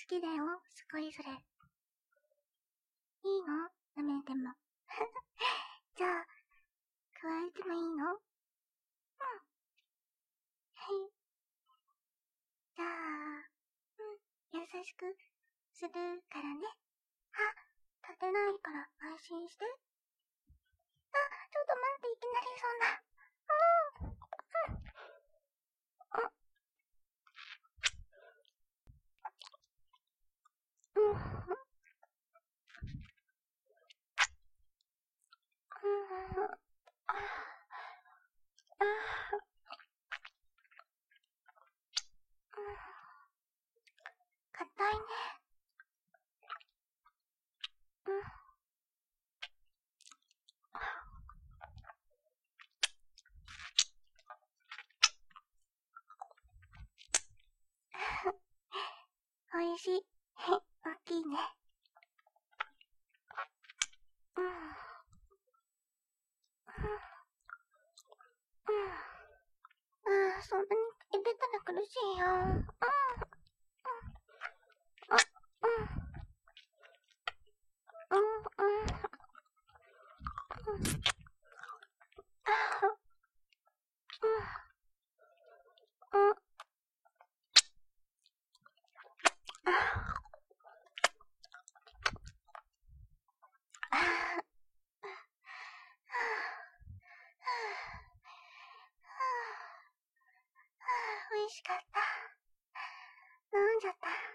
きだよ、すごいそれ。いいの？舐めても。じゃあ、加えてもいいの？はい。じゃあ、優しくするからね。あ、立てないから安心して。ちょっと待って、いきなりそんな。硬いね。おいしい。大きいね。そんなに入れたら苦しいよ。美味しかった。飲んじゃった。